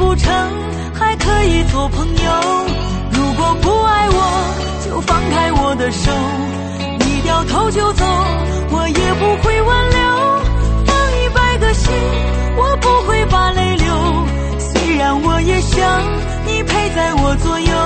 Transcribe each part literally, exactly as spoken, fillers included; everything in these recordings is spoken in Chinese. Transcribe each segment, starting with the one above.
不成，还可以做朋友。如果不爱我，就放开我的手，你掉头就走，我也不会挽留。放一百个心，我不会把泪流，虽然我也想你陪在我左右。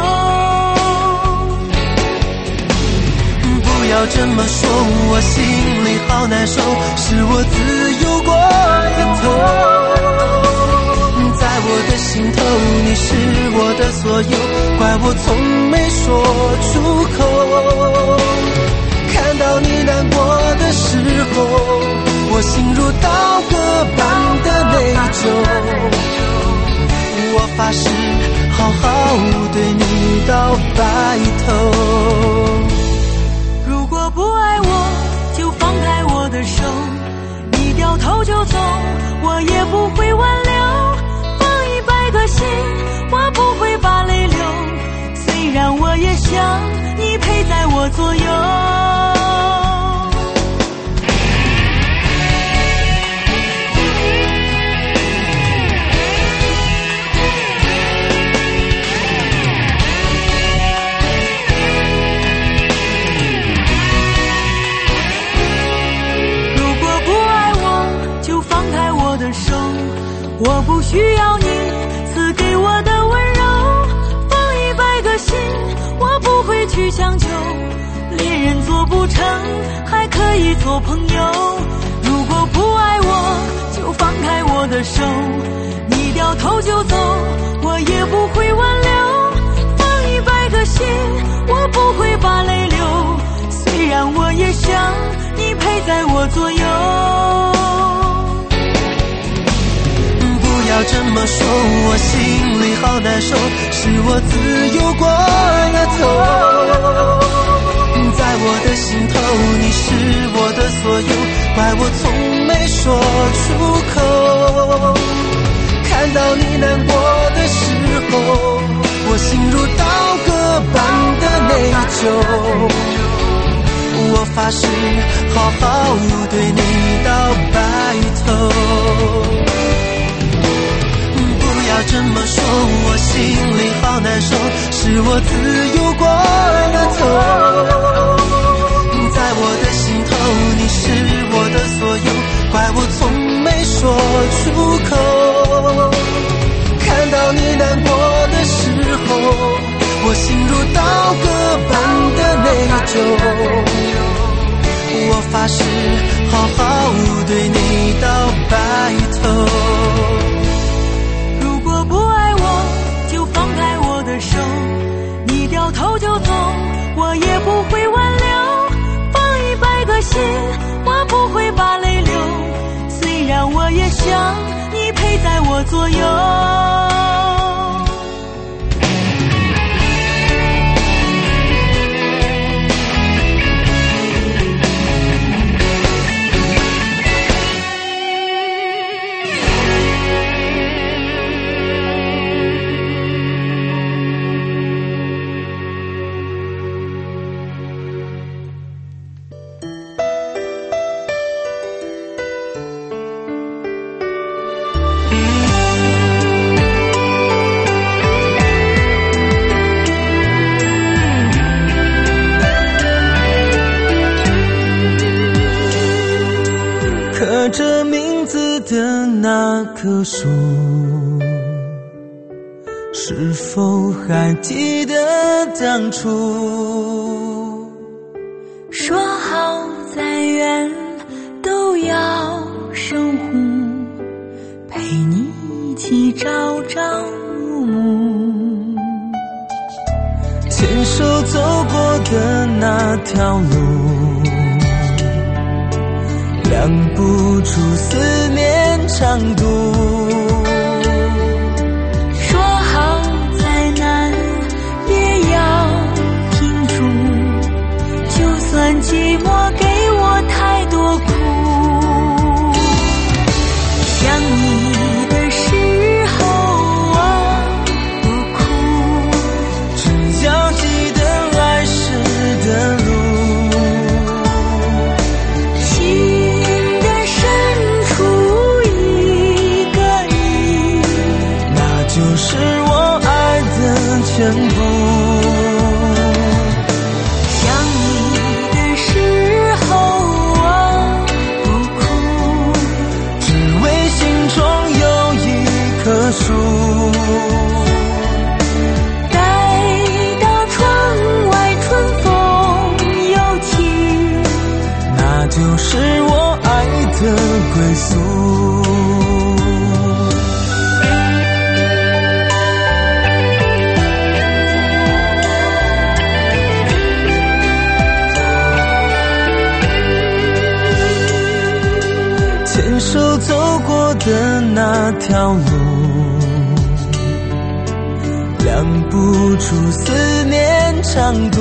不要这么说，我心里好难受，是我自由过了头。在我的心头，你是我的所有，怪我从没说出口。看到你难过的时候，我心如刀割般的内疚。我发誓好好对你到白头。如果不爱我，就放开我的手，你掉头就走，我也不会挽留。个心，我不会把泪流，虽然我也想你陪在我左右。如果不爱我，就放开我的手，我不需要你赐给我的温柔，放一百个心，我不会去强求。恋人做不成，还可以做朋友。如果不爱我，就放开我的手，你掉头就走，我也不会挽留。放一百个心，我不会把泪流，虽然我也想你陪在我左右。不要这么说，我心里好难受，是我自由过了头。在我的心头，你是我的所有，怪我从没说出口。看到你难过的时候，我心如刀割般的内疚。我发誓好好对你到白头。不要这么说，我心里好难受，是我自由过了头。在我的心头，你是我的所有，怪我从没说出口。看到你难过的时候，我心如刀割般的内疚。我发誓好好对你到白头。不爱我，就放开我的手，你掉头就走，我也不会挽留。放一百个心，我不会把泪流，虽然我也想你陪在我左右。刻着名字的那棵树，是否还记得当初说好再远都要守护，陪你一起朝朝暮暮， 牵手走过的那条路，量不出思念长度。 说好再难也要挺住，就算寂寞给我太多苦。想你的时候啊不哭， 只要记得来时的路。 心的深处一个就是我爱的全部。 想你的时候我不哭， 只为心中有一棵树。 待到窗外春风又起， 那就是我爱的归宿。牵手走过的那条路，量不出思念长度。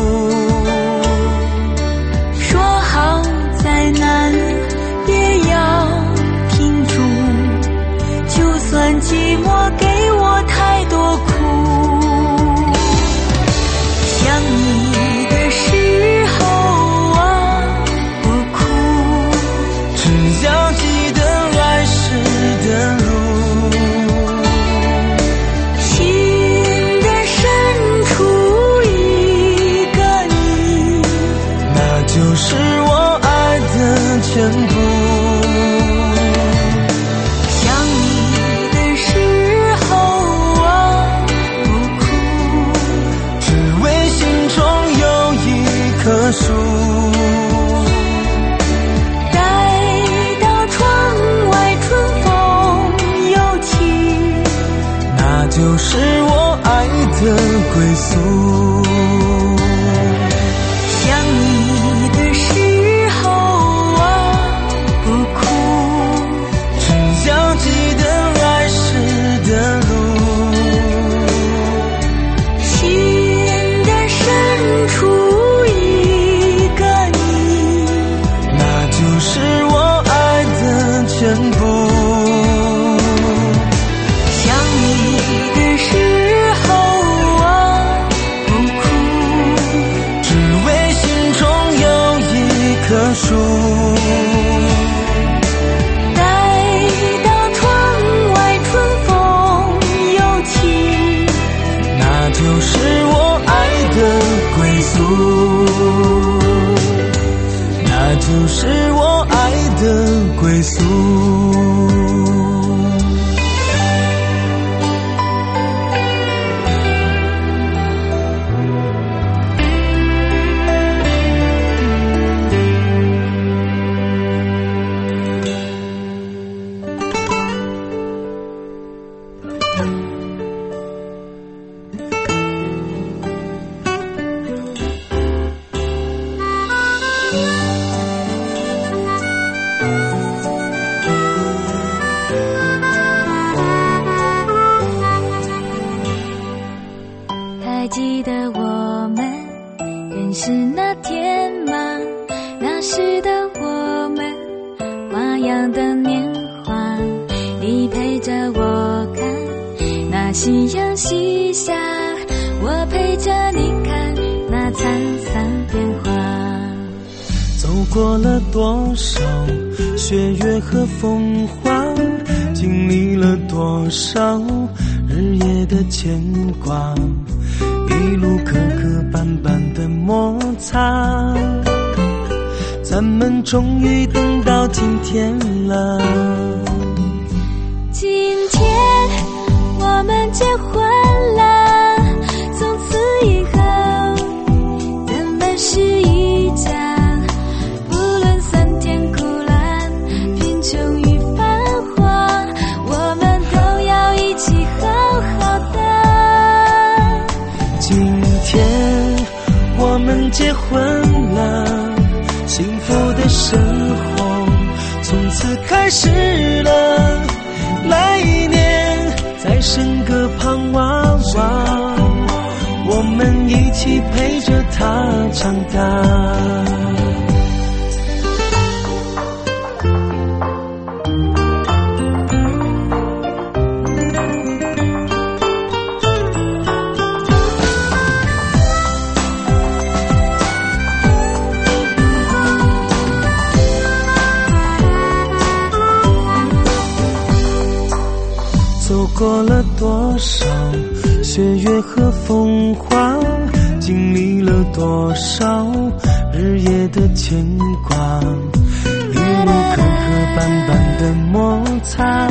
说好再难也要挺住，就算寂寞给我太多苦。想你的时候我不哭， 只要记得来时的路。 心的深处一个你， 那就是我爱的全部。 想你的时候我不哭， 只为心中有一棵树。 待到窗外春风又起， 那就是我爱的归宿。 想你的时候我不哭， 只要记得来时的路。 心的深处一个你， 那就是我爱的全部。 想你的时候我不哭， 只为心中有一棵树。 待到窗外春风又起， 那就是我爱的归宿，那就是我爱的归宿。 还记得我们认识那天吗？那时的我们花样的年华，你陪着我看那夕阳西下，我陪着你看那灿烂变化。 走过了多少雪月和风花，经历了多少日夜的牵挂，一路磕磕绊绊的摩擦，咱们终于等到今天了。 今天我们结婚了，从此以后咱们是一家，不论酸甜苦辣，贫穷与繁华，我们都要一起好好的。 今天我们结婚了，幸福的生活从此开始了。来年再生个胖娃娃，我们一起陪着他长大。走过了多少岁月和风华，经历了多少日夜的牵挂，一路磕磕绊绊的摩擦，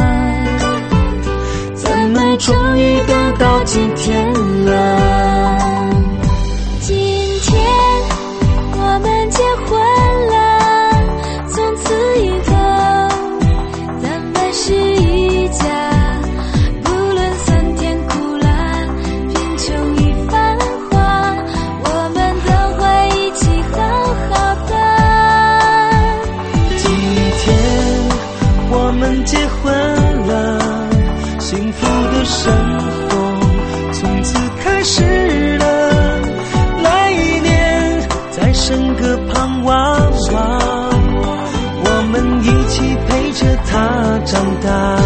咱们终于等到今天了。 今天我们结婚了，从此以后咱们是一家，不论酸甜苦辣，贫穷与繁华，我们都会一起好好的。 今天我们结婚了，幸福的生活从此开始了，来一年再生个胖娃娃，我们一起陪着他长大。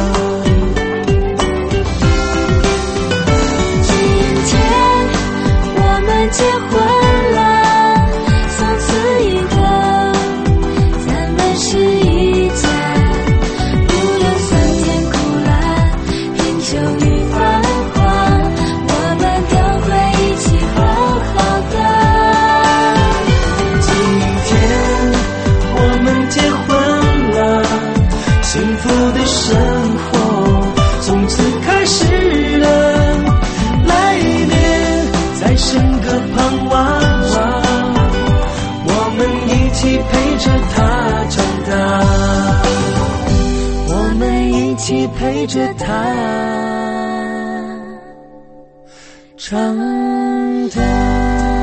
今天我们结婚了，从此以后咱们是一家，不论酸甜苦辣，贫穷与繁华，我们都会一起好好的。 今天我们结婚了，幸福的生活从此开始了，来一年再生个胖娃娃，我们一起陪着他长大，我们一起陪着他长大。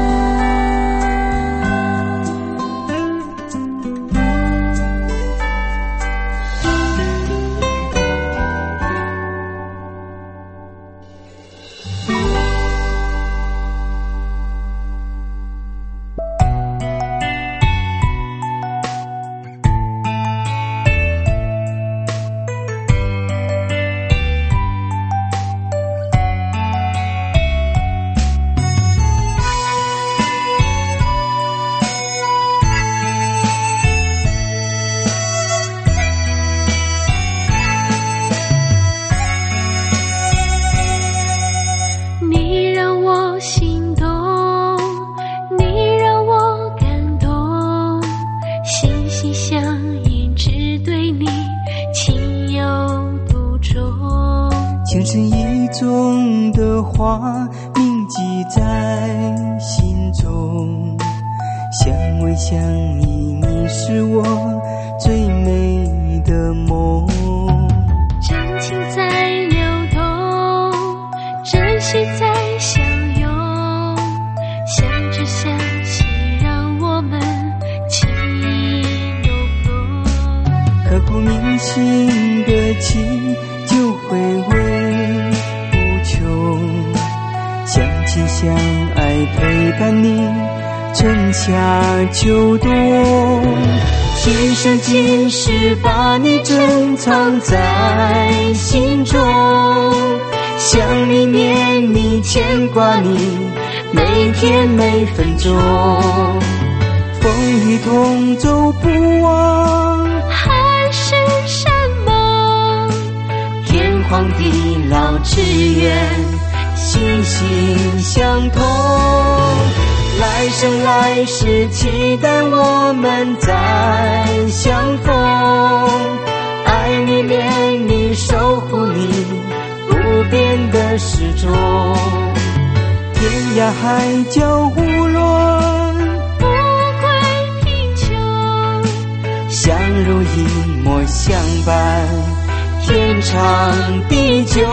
情深意重的话铭记在心中，相偎相依，你是我最美的梦。 真情在流动，珍惜在相拥，相知相惜让我们情意浓浓， 刻骨铭心的情就回味无穷，相亲相爱陪伴你春夏秋冬，今生今世把你珍藏在心中，想你念你牵挂你每天每分钟，风雨同舟不忘海誓山盟， 天荒地老只愿心心相通，来生来世期待我们再相逢，爱你恋你守护你不变的始终，天涯海角无论不归贫穷， 相濡以沫相伴天长地久。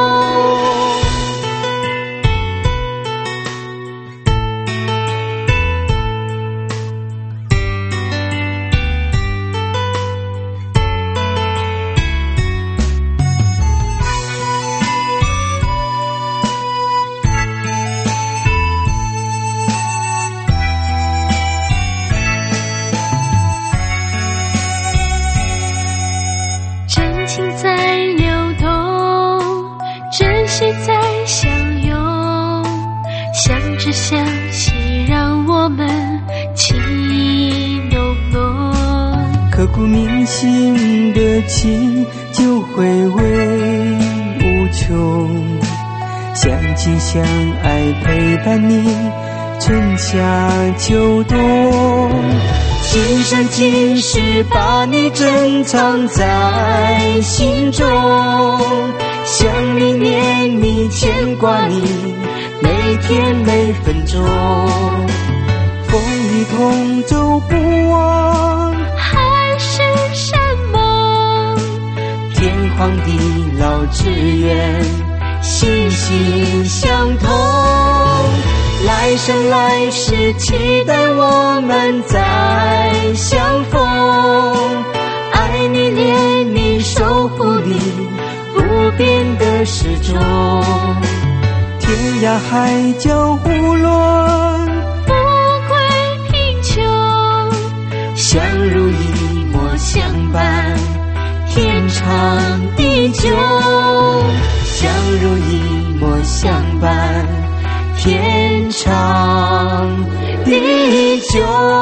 在相拥，相知相惜让我们情意浓浓， 刻骨铭心的情就回味无穷，相亲相爱陪伴你春夏秋冬，今生今世把你珍藏在心中，想你念你牵挂你每天每分钟，风雨同舟不忘海誓山盟， 天荒地老只愿心心相通，来生来世期待我们再相逢，爱你恋你守护你不变的始终，天涯海角无论富贵贫穷， 相濡以沫相伴天长地久，相濡以沫相伴天长地久。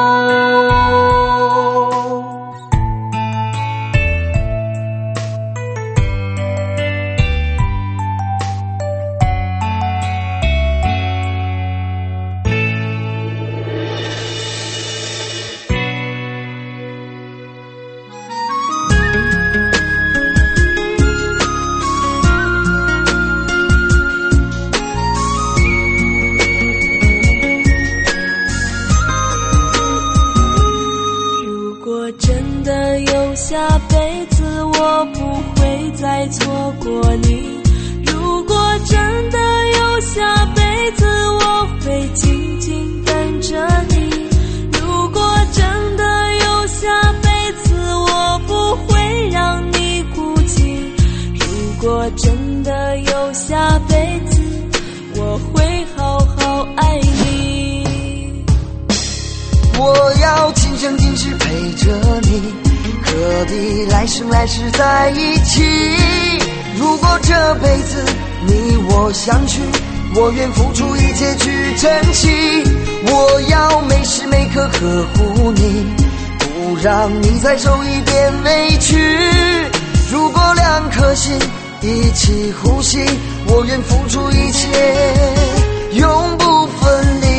下辈子我不会再错过你，如果真的有下辈子我会静静等着你，如果真的有下辈子我不会让你孤寂，如果真的有下辈子我会好好爱你， 我要今生今世陪着你，何必来生来世在一起，如果这辈子你我相聚，我愿付出一切去珍惜，我要每时每刻呵护你，不让你再受一点委屈，如果两颗心一起呼吸，我愿付出一切永不分离。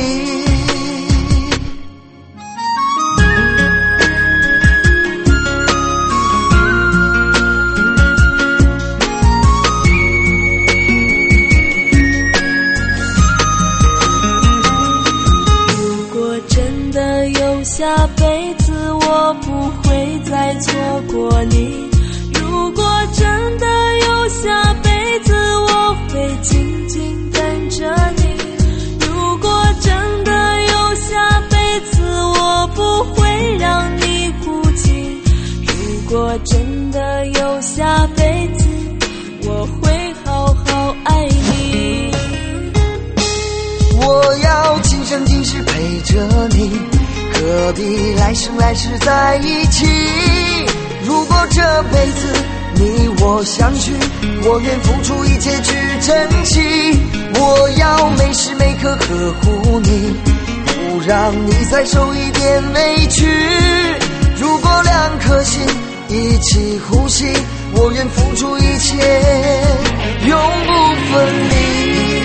下辈子我不会再错过你，如果真的有下辈子我会静静等着你，如果真的有下辈子我不会让你孤寂，如果真的有下辈子我会好好爱你， 我要今生今世陪着你，何必来生来世在一起，如果这辈子你我相聚，我愿付出一切去珍惜，我要每时每刻呵护你，不让你再受一点委屈，如果两颗心一起呼吸，我愿付出一切永不分离。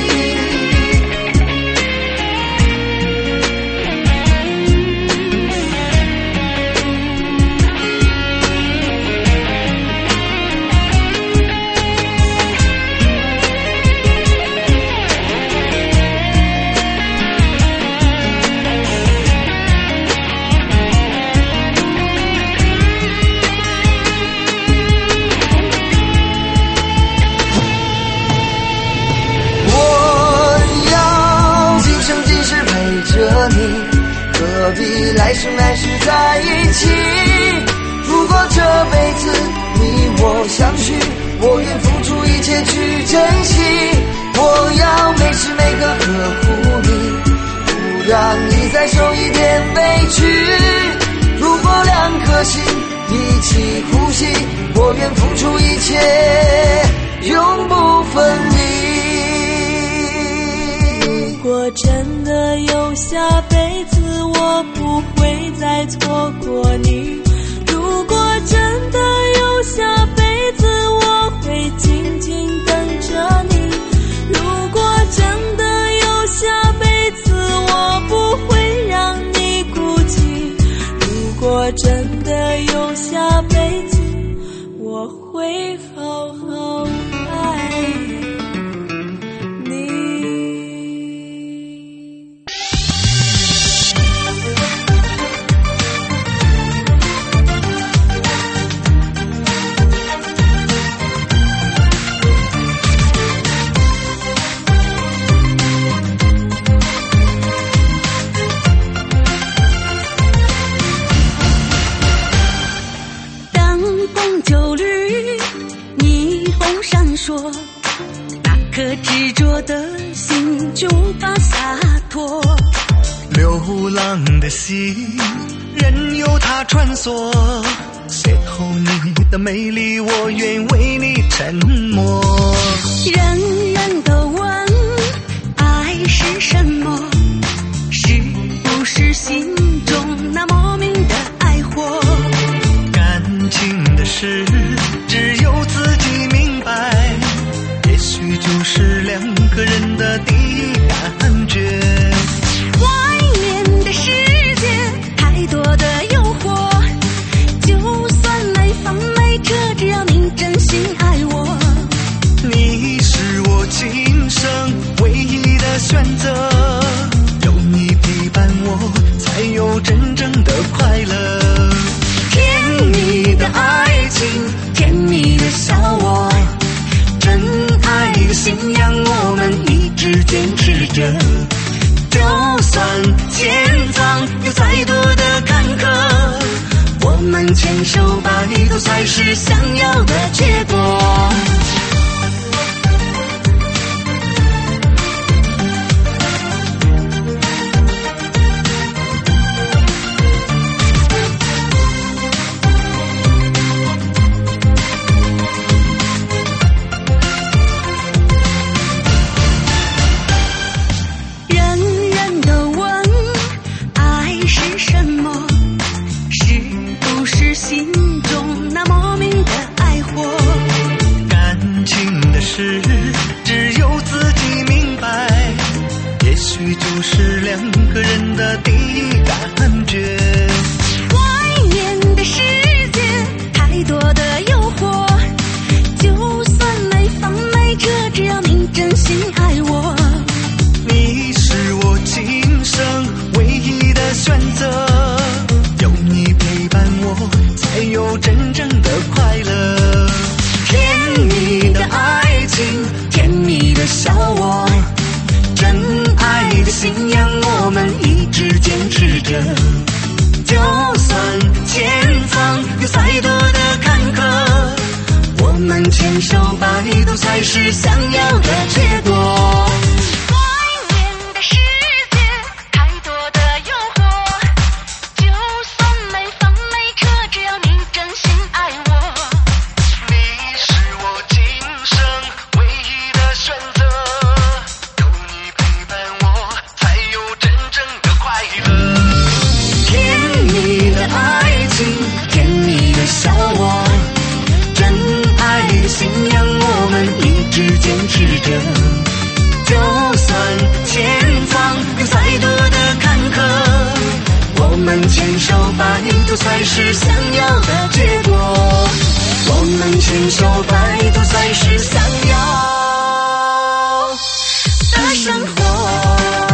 何必来生来世在一起，如果这辈子你我相聚，我愿付出一切去珍惜，我要每时每刻呵护你，不让你再受一点委屈，如果两颗心一起呼吸，我愿付出一切永不分离。 如果真的有下辈子我不会再错过你，如果真的有下辈子我会静静等着颗执着的心就无法洒脱。 流浪的心任由它穿梭，邂逅你的美丽，我愿为你沉默。 人人都问爱是什么，是不是心中那莫名的爱火？ 感情的事只有自己明白，也许就是两个人的第一感觉。 外面的世界太多的诱惑，就算来放没辙，只要你真心爱我。 你是我今生唯一的选择，有你陪伴我，才有真正的快乐。 甜蜜的爱情，甜蜜的笑我，真爱的信仰我们一直坚持着。就算前方有再多的坎坷，我们牵手白头才是想要的结果。 只有自己明白，也许就是两个人的第一感觉。 外面的世界太多的诱惑，就算没房没车，只要你真心爱我。 你是我今生唯一的选择，有你陪伴我，才有真正的快乐。 甜蜜的爱情，甜蜜的笑我，真爱的信仰我们一直坚持着。就算前方有再多的坎坷，我们牵手白头才是想要的结果。坚持着，就算前方有再多的坎坷，我们牵手白头才是想要的结果。我们牵手白头才是想要的生活。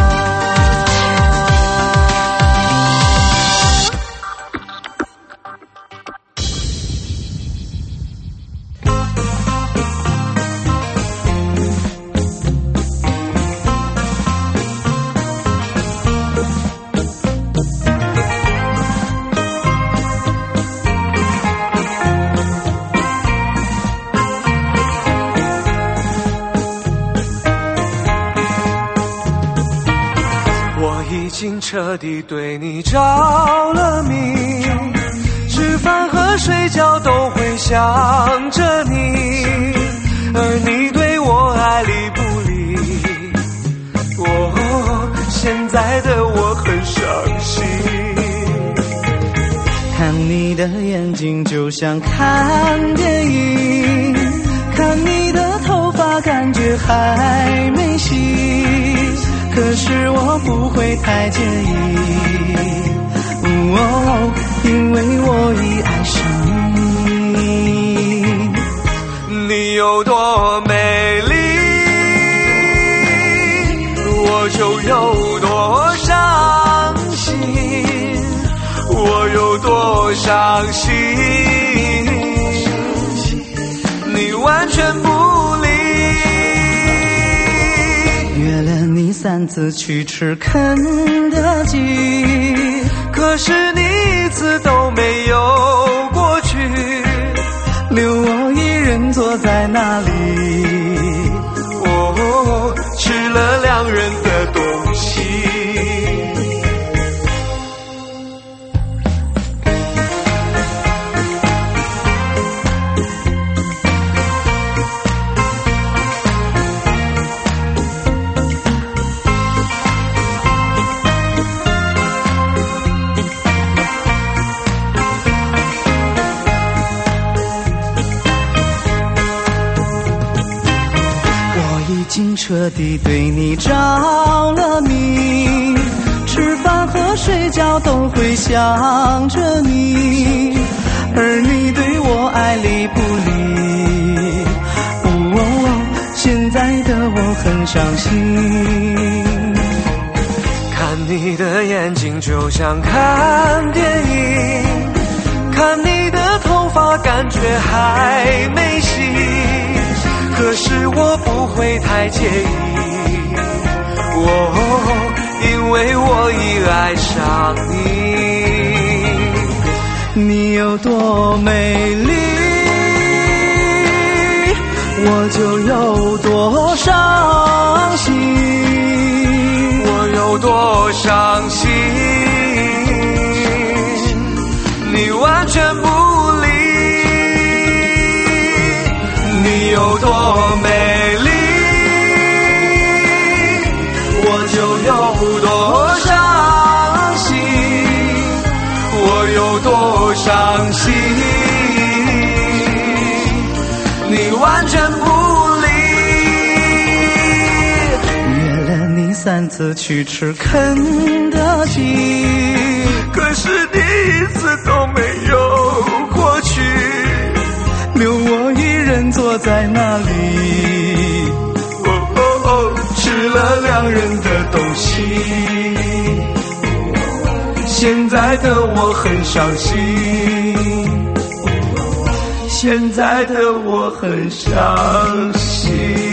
已经彻底对你着了迷，吃饭和睡觉都会想着你，而你对我爱理不理。哦，现在的我很伤心。 看你的眼睛就像看电影，看你的头发感觉还没洗，可是我不会太介意，哦，因为我已爱上你。你有多美丽，我就有多伤心，我有多伤心，你完全不理。 约了你三次去吃肯德基，可是你一次都没有过去，留我一人坐在那里。哦， 彻底对你着了迷，吃饭和睡觉都会想着你，而你对我爱理不理。哦哦哦，现在的我很伤心。 看你的眼睛就像看电影，看你的头发感觉还没洗，可是我不会太介意，哦，因为我已爱上你。 你有多美丽，我就有多伤心， 我有多伤心，你完全不理。你有多美丽，我就有多伤心，我有多伤心，你完全不理。 约了你三次去吃肯德基， 可是你一次都没有过去， 留我一人坐在那里， 哦哦哦，吃了两人的东西。现在的我很伤心，现在的我很伤心。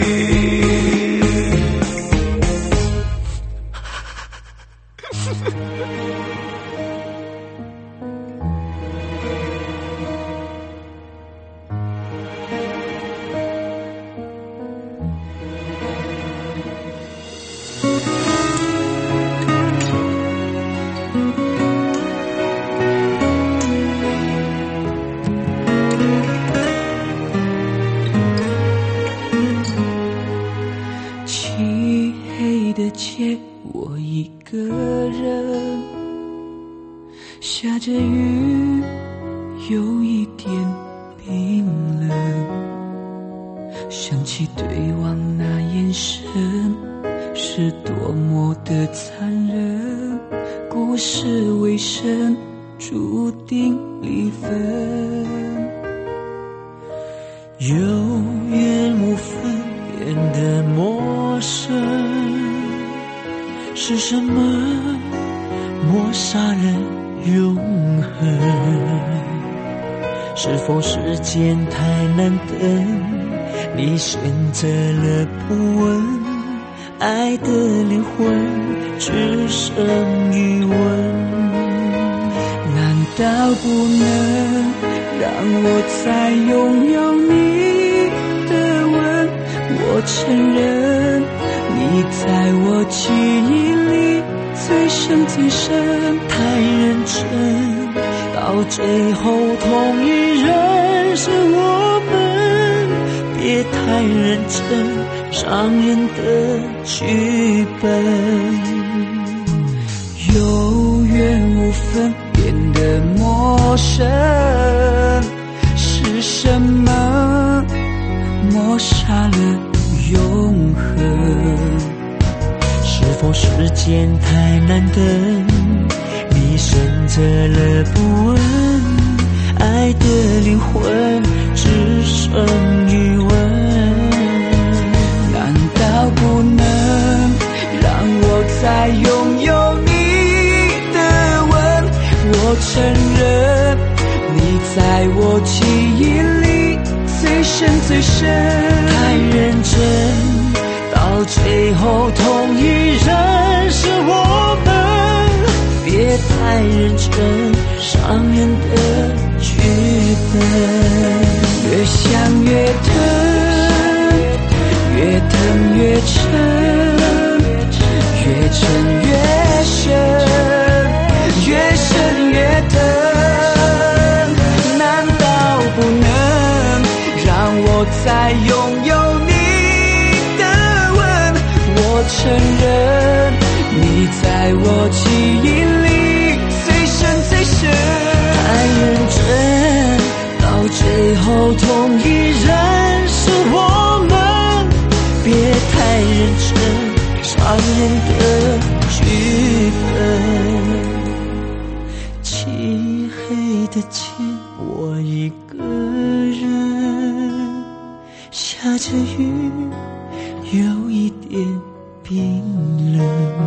漆黑的街，我一个人，下着雨，有一点冰冷。想起对望那眼神，是多么的残忍。故事尾声，注定离分。有缘无分，变得陌生，是什么抹杀了永恒？是否时间太难等？你选择了不问，爱的灵魂只剩余温。难道不能让我再拥有你的吻？我承认你在我记忆里最深最深，太认真，到最后同一人是我们，别太认真，伤人的剧本。有缘无分，变得陌生，是什么抹杀了永恒？是否时间太难等？你选择了不问，爱的灵魂只剩余温。难道不能让我再拥有你的吻？我承认你在我记忆里最深最深，太认真，到最后同一人是我们，别太认真，伤人的剧本。越想越疼，越疼越沉，越沉越深，越深越疼。难道不能让我再拥有你的吻？我承认你在我记忆里最深最深，太认真，到最后同一人是我们，别太认真伤人的剧本。漆黑的街，我一个人，下着雨，有一点冰冷。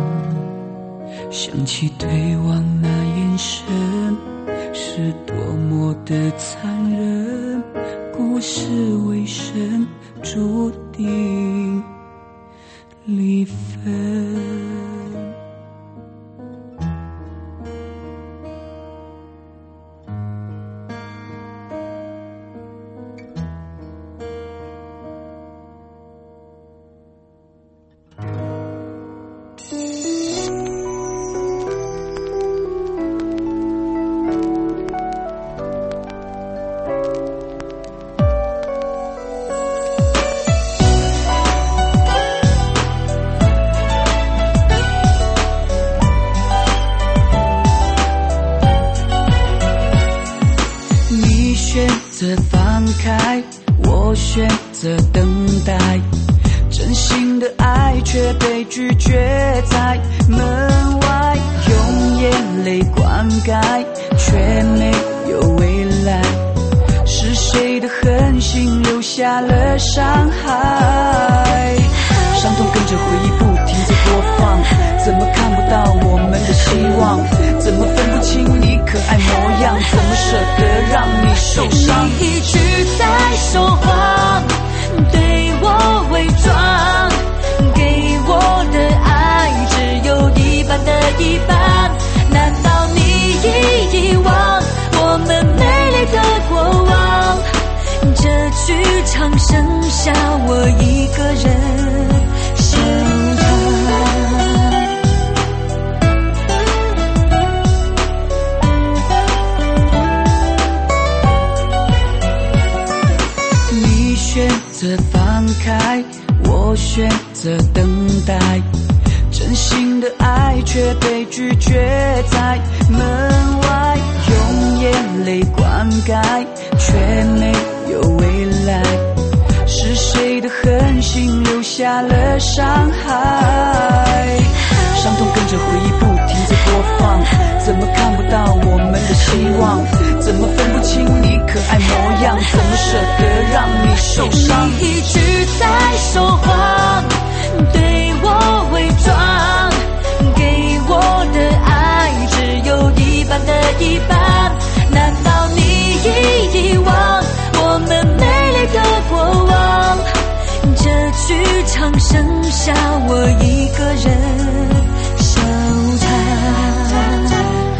想起对望那眼神，是多么的残忍。故事尾声，注定离分。 我选择等待，真心的爱却被拒绝在门外，用眼泪灌溉，却没有未来。是谁的狠心留下了伤害？伤痛跟着回忆不停地播放，怎么看不到我们的希望？怎么分不清你可爱模样？怎么舍得让你受伤？ 你一直在说谎，对我伪装，给我的爱只有一半的一半。难道你已遗忘我们美丽的过往？这剧场剩下我一个人收场。 你选择放开，我选择等待，真心的爱却被拒绝在门外，用眼泪灌溉，却没有未来。是谁的狠心留下了伤害？伤痛跟着回忆不停地播放，怎么看不到我们的希望？怎么分不清你可爱模样？怎么舍得让你受伤？ 你一直在说谎，对我伪装，给我的爱只有一半的一半。难道你已遗忘我们美丽的过往？这剧场剩下我一个人收场。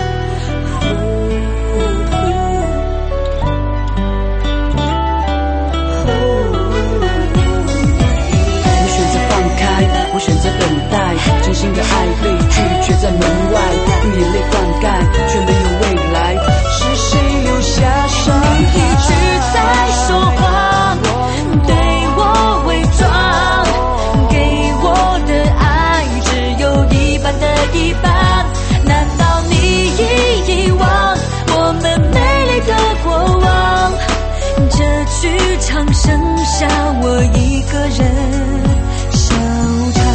我选择等待，真心的爱被拒绝在门外，用眼泪灌溉，却没有未来。是谁留下伤害？ 你一直在说谎，对我伪装，给我的爱只有一半的一半。难道你已遗忘我们美丽的过往？这剧场剩下我一个人收场。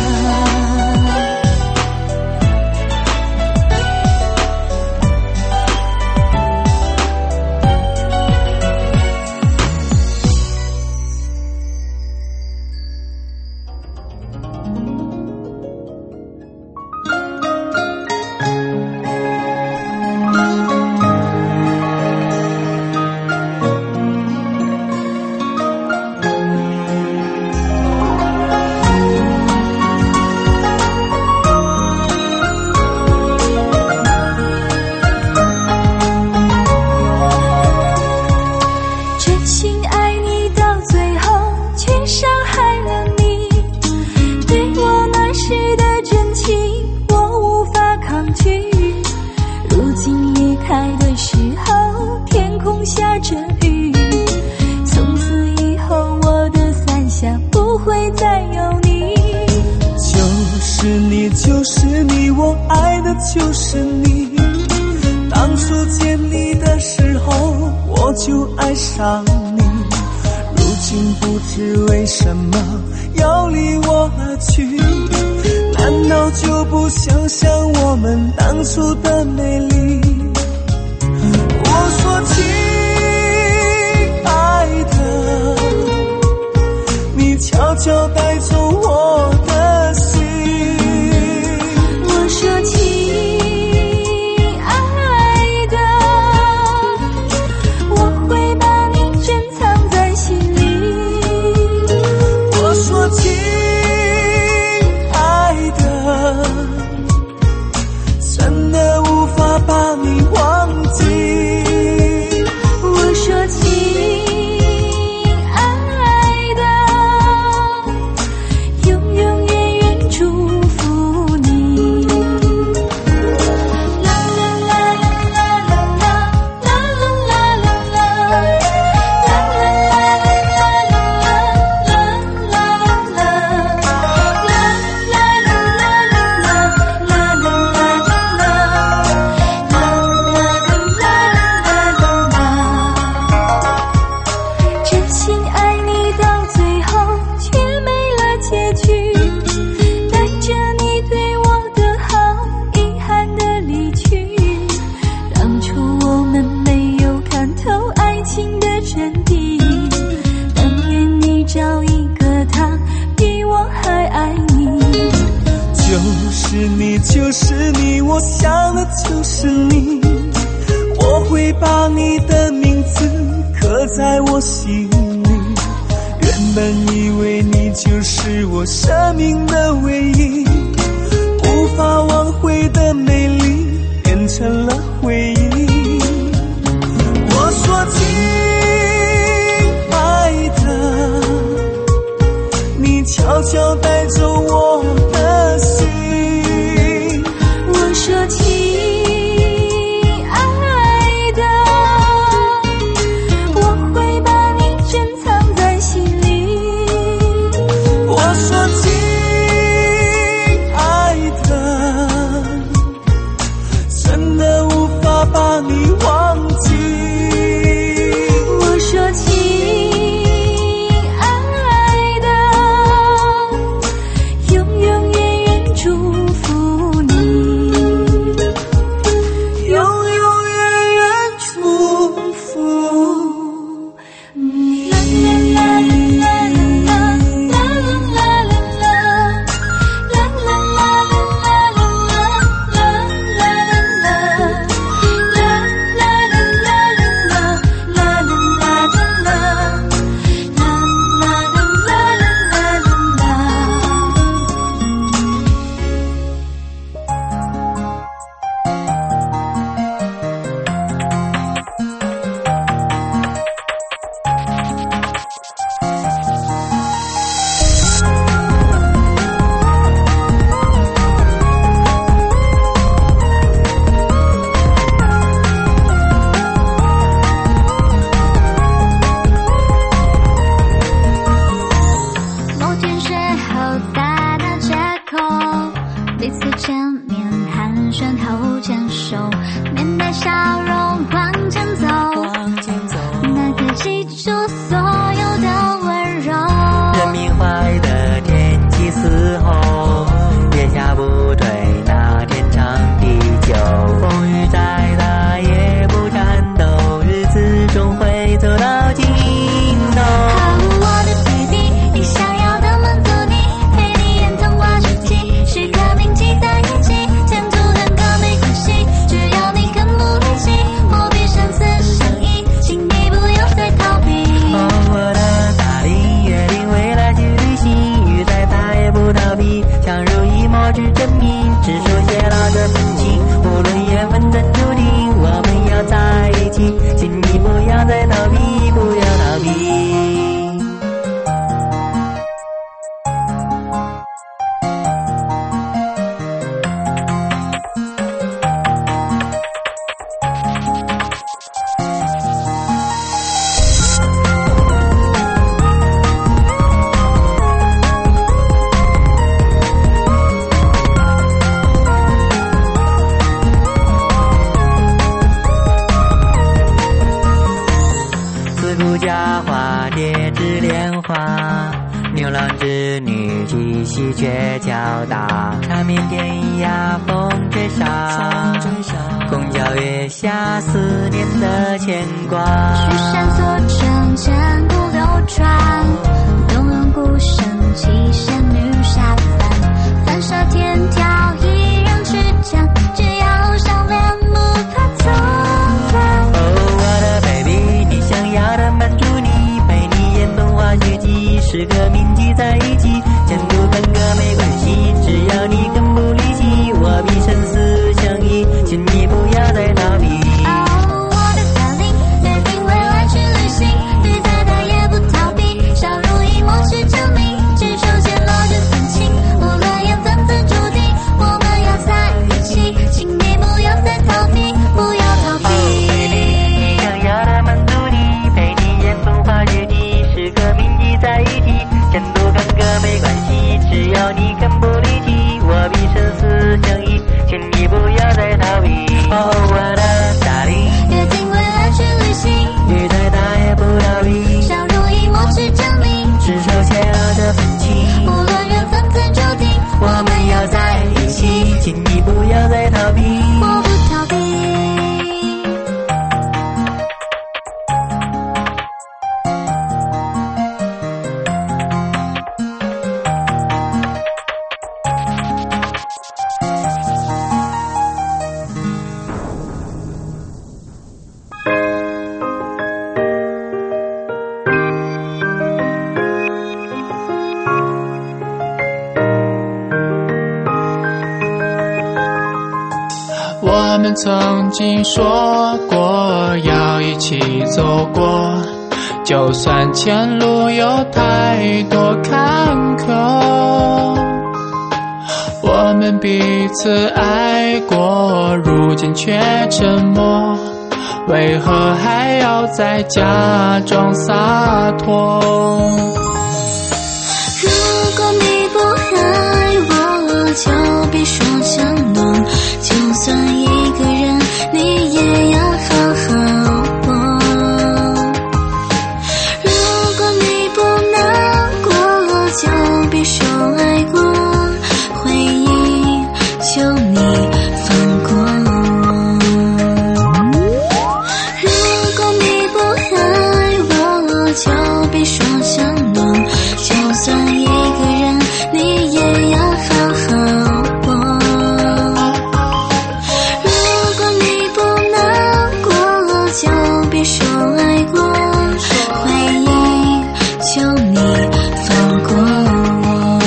就是你，当初见你的时候我就爱上你，如今不知为什么要离我而去，难道就不想想我们当初的美丽？我说亲爱的，你悄悄带走我的心。 我说亲爱的，我会把你珍藏在心里。 我说亲爱的，真的无法把你忘记。 我说亲爱的，永永远远祝福你。啦啦啦啦啦啦啦啦啦啦啦啦真心爱你到最后却没了结局，带着你对我的好，遗憾的离去。当初我们没有看透爱情的真谛，但愿你找一个他比我还爱你。 就是你，就是你，我想的就是你。我会把你的名字刻在我心里。原本以为你就是我生命的唯一，无法挽回的美丽变成了回忆。我说亲爱的，你悄悄带走我的心。 我说亲爱的，我会把你珍藏在心里。 我说亲爱的，真的无法把你忘记。 我说亲爱的，永永远远祝福你。 永永远远祝福你。 啦啦啦啦啦啦啦啦啦啦啦啦啦啦某天邂逅在那街口，彼此见面寒暄后牵手，面带笑容往前走，那个记住所有的温柔。 人民怀的天气嘶吼，月下不退那天长地久。风雨再大也不颤抖，日子终会走到尽头。 我的 baby， 你想要的满足你，陪你演童话世纪，时刻铭记在一起，前途很高没关系，只要你肯不离弃，我必生死相依，请你不要再逃避。 哦，我的大理，约定未来去旅行，雨再大也不逃避，相濡以沫去证明，只手写了这份情，无论缘分的注定，我们要在一起，请你不要再逃避，不要逃避。 雨却较大，场面便呀风吹沙，公交月下思念的牵挂。 虚山所城千古流传，动人鼓声七仙女下凡，翻沙天条一人去讲，只要相恋不怕走散。 哦，我的 baby， 你想要的满足你，陪你眼风花雪季，十个铭记在一起，前途坎坷没关系，只要你肯不离弃，我必生死相依，请你不要再逃避。 哦，我的 darling， 约定未来去旅行，雨再大也不逃避，笑如一抹去证明，只手牵落这份情，无论缘分怎注定，我们要在一起，请你不要再逃避，不要逃避。 你想要的满足你，陪你眼风花雪季，时刻铭记在一起，前途坎坷没关系，只要你肯不离弃，我必生死相依，请你不要再逃避。哦，我的 darling， 约定未来去旅行， 雨再大也不逃避， 笑如一抹去证明， 只手牵了这份情， 无论缘分怎注定， 我们要在一起，请你不要再逃避。 我不逃避。 我们曾经说过要一起走过，就算前路有太多坎坷，我们彼此爱过，如今却沉默，为何还要再假装洒脱？ 如果你不爱我，就别说相弄，就算一个人，你也要好好过。如果你不难过，就别说爱过，回忆求你放过我。如果你不爱我，就别说相弄，就算一个人，你也要好好过。如果你不难过，就别说爱过，回忆求你放过我。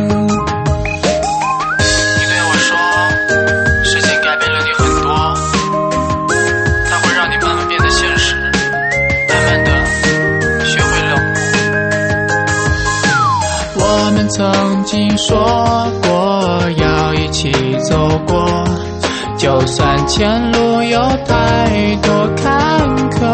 你对我说，事情改变了你很多，它会让你慢慢变得现实，慢慢的学会冷漠。我们曾经说过要一起走过，就算前路有太多坎坷，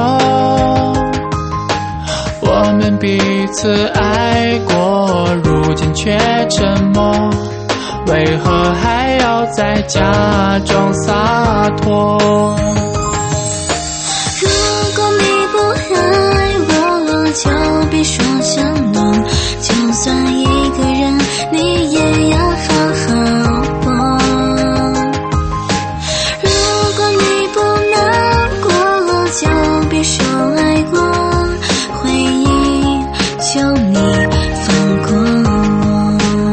我们彼此爱过，如今却沉默，为何还要再假装洒脱？ 如果你不爱我，就别说相弄，就算一个人，你也要好好过。如果你不难过，就别说爱过，回忆求你放过我。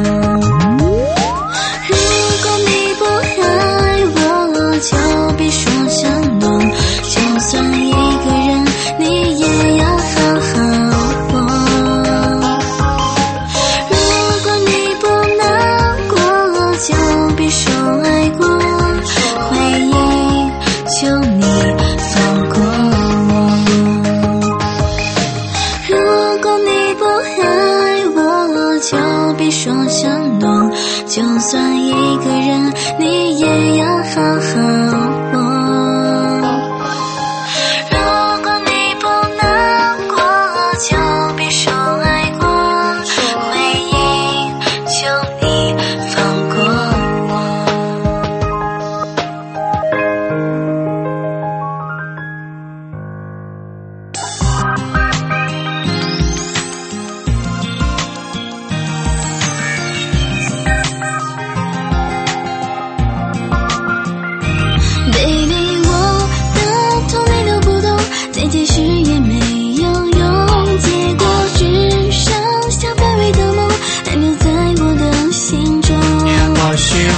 如果你不爱我，就别说相弄，就算一个人，你也要好好过。如果你不难过，就别说爱过，回忆求你放过我。如果你不爱我，就别说相弄，就算一个人，你也要好好过。如果你不难过，就别说爱过，回忆求你放过我。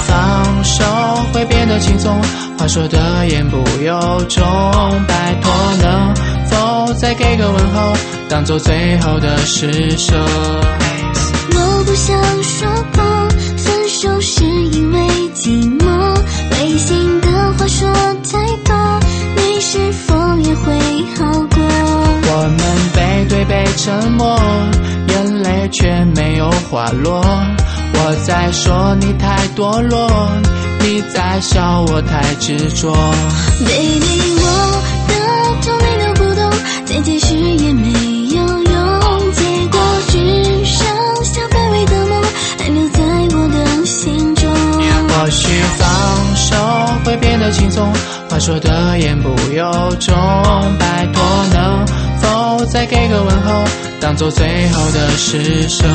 放手会变得轻松，话说的言不由衷，拜托能否再给个问候，当作最后的施舍。 我不想说破，分手是因为寂寞，违心的话说太多，你是否也会好过？ 我们背对背沉默，眼泪却没有滑落，我在说你太堕落，你在笑我太执着。 Baby 我的痛你都不懂，再解释也没有用，结果只剩下卑微的梦还留在我的心中。 或许放手会变得轻松，话说的言不由衷，拜托能否再给个问候，当作最后的施舍。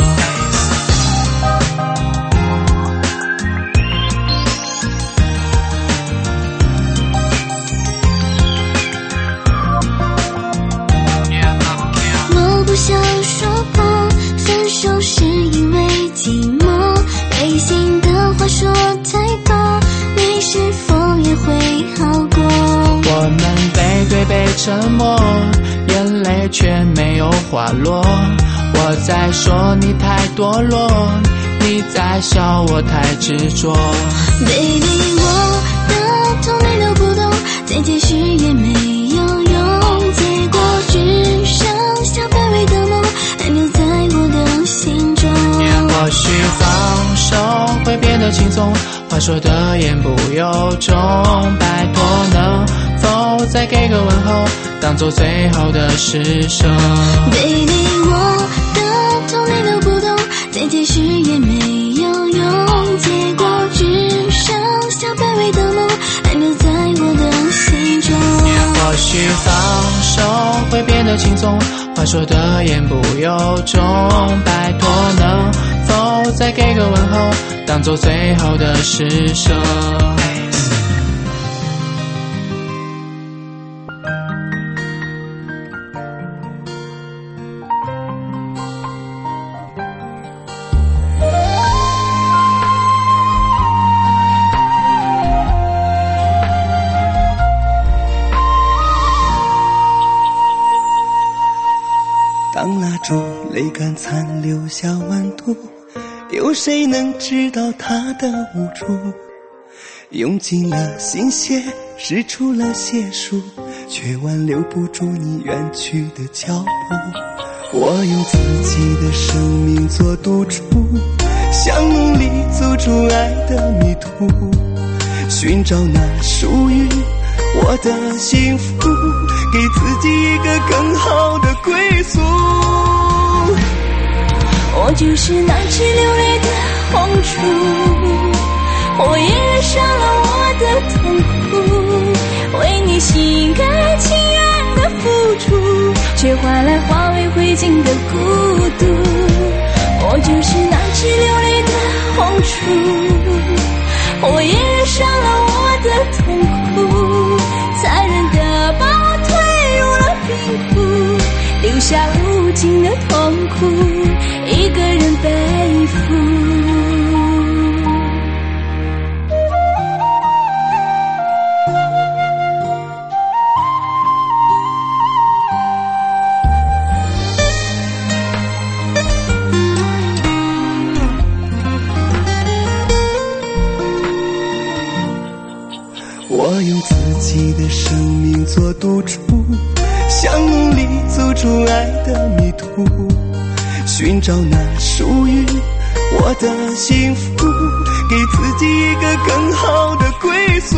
我不想说破，分手是因为寂寞，违心的话说太多，你是否也会好过？ 我们背对背沉默，眼泪却没有滑落，我在说你太堕落，你在笑我太执着。 Baby 我的痛你都不懂，再解释也没有用，结果只剩下卑微的梦还留在我的心中。 或许放手会变得轻松，话说的言不由衷，拜托能否再给个问候，当作最后的施舍。 Baby 我的痛你都不懂，再解释也没有用，结果只剩下卑微的梦还留在我的心中。 或许放手会变得轻松，话说的言不由衷，拜托能否再给个问候，当作最后的施舍。 当蜡烛泪干残留下温度，有谁能知道它的无助？用尽了心血，使出了解数，却挽留不住你远去的脚步。我用自己的生命做赌注，想努力阻住爱的迷途，寻找那属于我的幸福，给自己一个更好的归宿。 我就是那只流泪的红烛，我也染上了我的痛苦，为你心甘情愿的付出，却换来化为灰烬的孤独。我就是那只流泪的红烛，我也染上了我的痛苦，残忍的把我推入了冰窟，留下无尽的痛苦，一个人背负。 我用自己的生命做赌注，想努力阻住爱的迷途，寻找那属于我的幸福，给自己一个更好的归宿。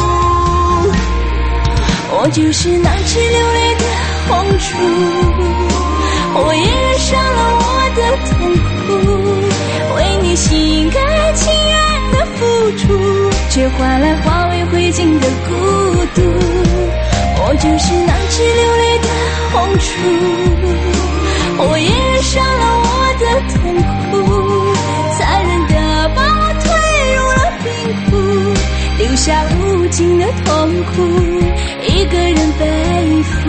我就是那只流泪的红烛，我也染上了我的痛苦，为你心甘情愿的付出，却换来化为灰烬的孤独。我就是那只流泪的红烛，我也染上了我的痛苦，残忍的把我推入了冰窟，留下无尽的痛苦，一个人背负。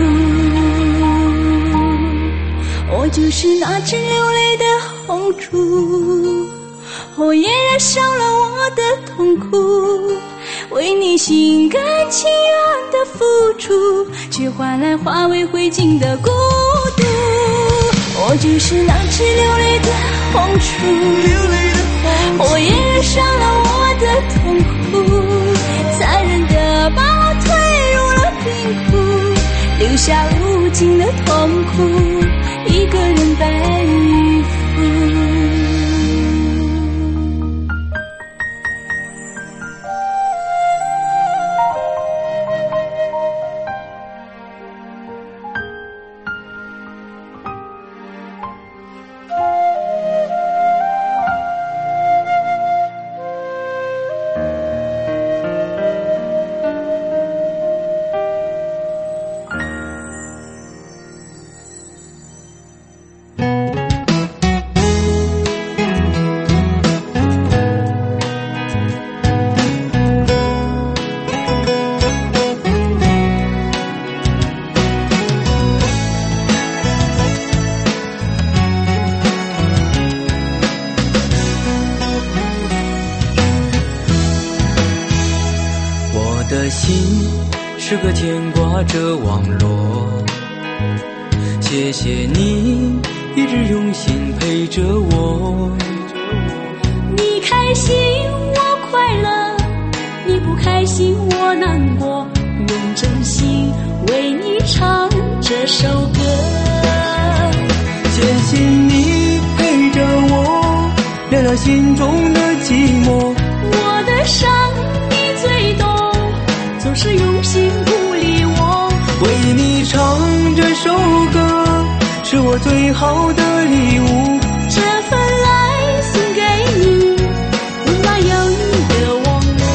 我就是那只流泪的红烛， 火焰燃烧了我的痛苦，为你心甘情愿的付出，却换来化为灰烬的孤独。我就是那只流泪的黄鼠，火焰燃烧了我的痛苦，残忍的把我推入了冰窟，留下无尽的痛苦，一个人背负。 是个牵挂着网络，谢谢你一直用心陪着我。 你开心我快乐，你不开心我难过，用真心为你唱这首歌。 谢谢你陪着我，聊聊心中的寂寞。 我的伤你最懂，总是用心鼓励我， 为你唱这首歌，是我最好的礼物。 这份爱送给你，温暖有你的网络。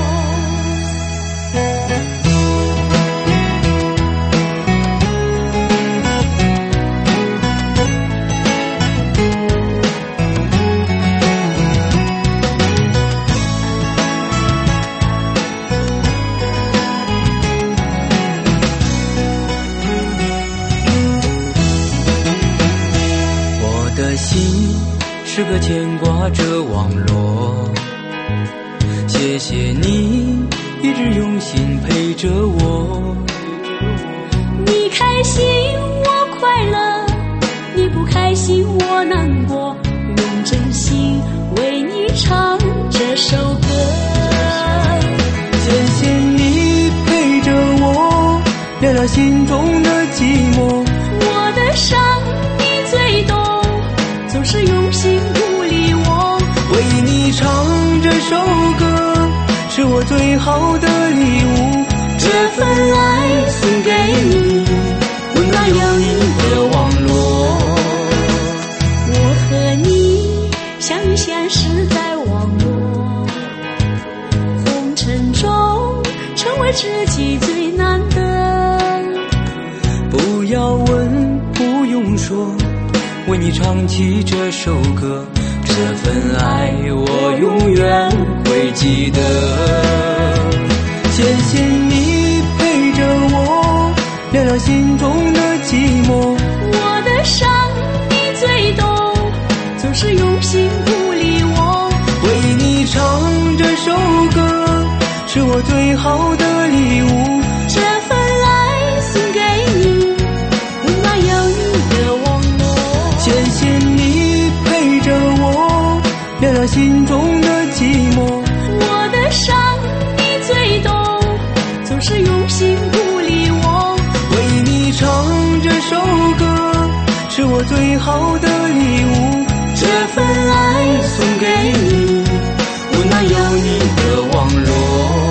心是个牵挂着网络，谢谢你一直用心陪着我。 你开心我快乐，你不开心我难过，用真心为你唱这首歌。 谢谢你陪着我，聊聊心中的寂寞。 我的伤你最懂，总是用心鼓励我， 为你唱这首歌，是我最好的礼物。 这份爱送给你， 温暖有你的网络。 我和你相遇相识在网络，红尘中成为知己最难得。 不要问，不用说，为你唱起这首歌，这份爱我永远会记得。谢谢你陪着我，聊聊心中的寂寞。 我的伤你最懂，总是用心鼓励我， 为你唱这首歌，是我最好的礼物。 这份爱送给你，温暖有你的网络。 谢谢你陪着我，聊聊心中的寂寞。 我的伤你最懂，总是用心鼓励我， 为你唱这首歌，是我最好的礼物。 这份爱送给你，温暖有你的网络。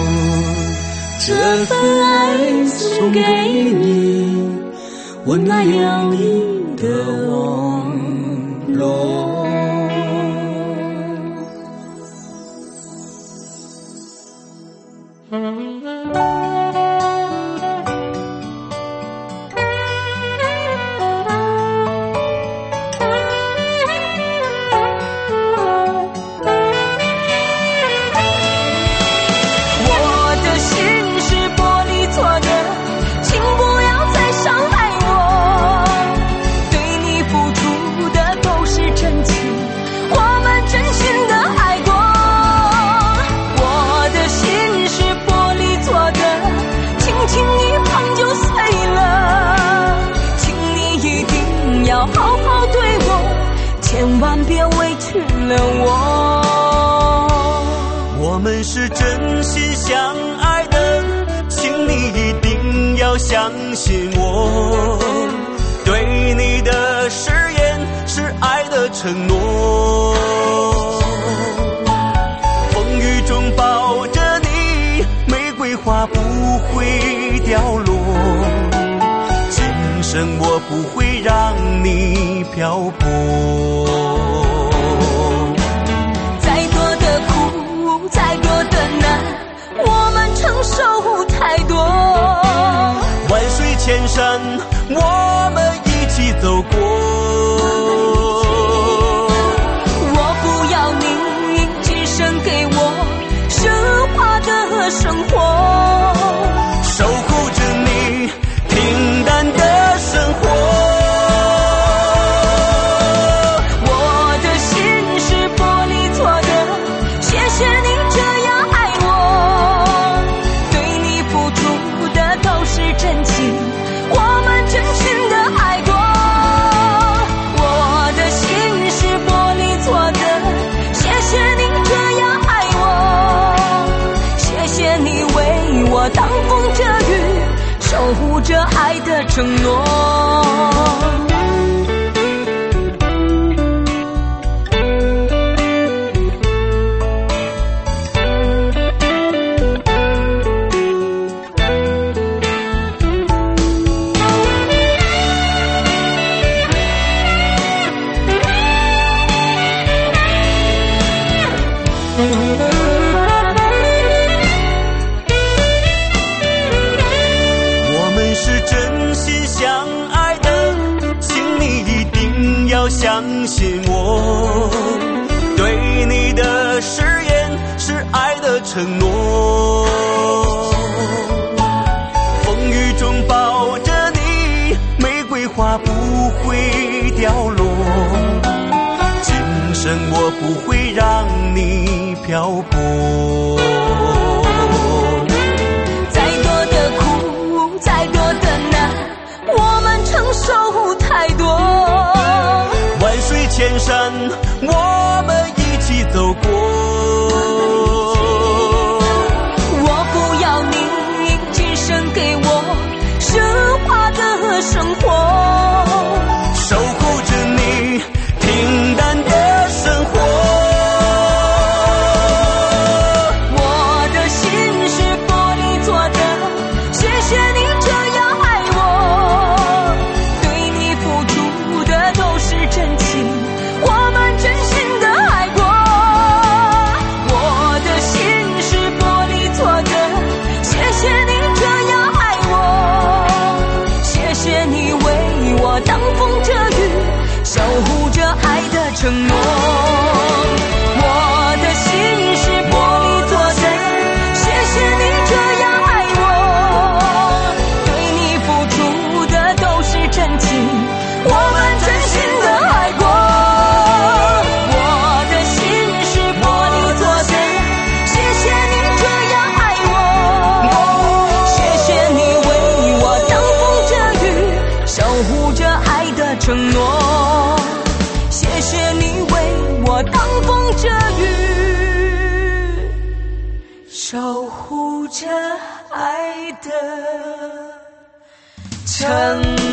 这份爱送给你，温暖有你的网络。 真心的是真心相爱的，请你一定要相信我，对你的誓言是爱的承诺。风雨中抱着你，玫瑰花不会掉落，今生我不会让你漂泊。 再多的苦，再多的难，我们承受太多。 万水千山，我们一起走过。 我不要你今生给我奢华的生活， 守护着你平淡的生活。 我的心是玻璃做的，谢谢你这样爱我，对你付出的都是真情，我们真心的爱过。我的心是玻璃做的，谢谢你这样爱我，谢谢你为我挡风遮雨，守护着爱的承诺。 相信我，对你的誓言是爱的承诺。风雨中抱着你，玫瑰花不会掉落，今生我不会让你漂泊。 再多的苦，再多的难，我们承受太多。 万水千山，我们一起走过。 我不要你今生给我奢华的生活， 守护着你平淡的生活。 我的心是玻璃做的，谢谢你这样爱我，对你付出的都是真情，我们真心的爱过。我的心是玻璃做的，谢谢你这样爱我，谢谢你为我挡风遮雨，守护着爱的承诺。我的心是玻璃做的，谢谢你这样爱我，对你付出的都是真情，我们真心的爱过。我的心是玻璃做的，谢谢你这样爱我，谢谢你为我挡风遮雨，守护着爱的承诺。谢谢你为我挡风遮雨，守护着爱的承诺。